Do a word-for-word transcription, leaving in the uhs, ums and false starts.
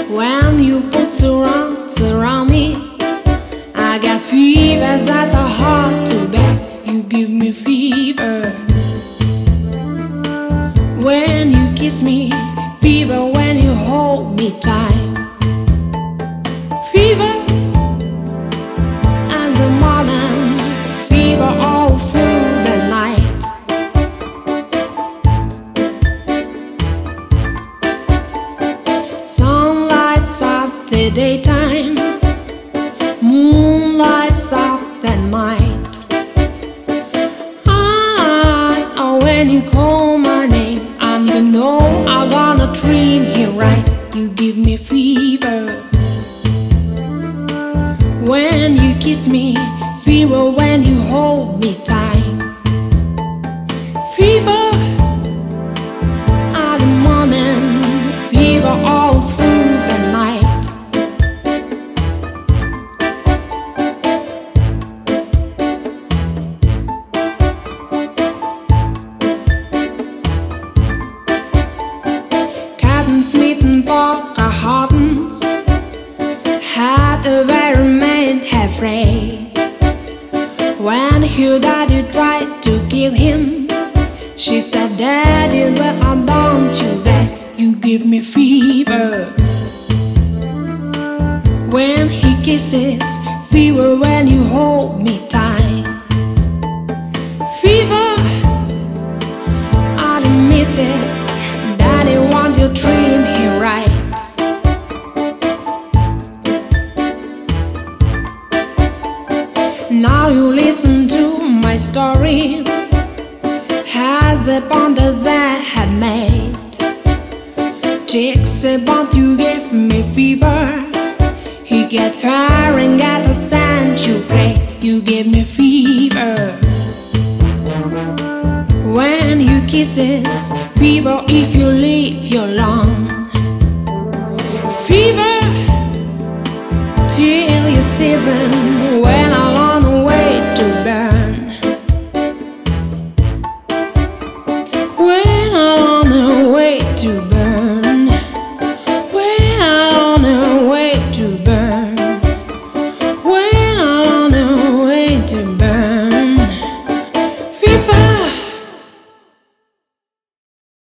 When you put surrounds around me, I got fevers that are hard to bear. You give me fever when you kiss me, fever when you hold me tight, fever in the morning, fever all through the night. Sun lights up the daytime, moon lights up the night. Ah, oh, when you call my name, and you know I wanna treat you right, you give me fever when you kiss me, fever when you hold me tight, fever in the morning, fever all through the night. Smith and Parker Hawkins had a very man afraid. When Hugh Daddy tried to kill him, she said, Daddy, well, I don't you that you give me fever when he kisses, fever when you hold me tight, fever I don't miss it. Daddy want you treat me right. Now you listen to my story as a bond that had made. Chicks about you give me fever. He get firing at the sand you pray. You give me fever when you kisses, fever if you leave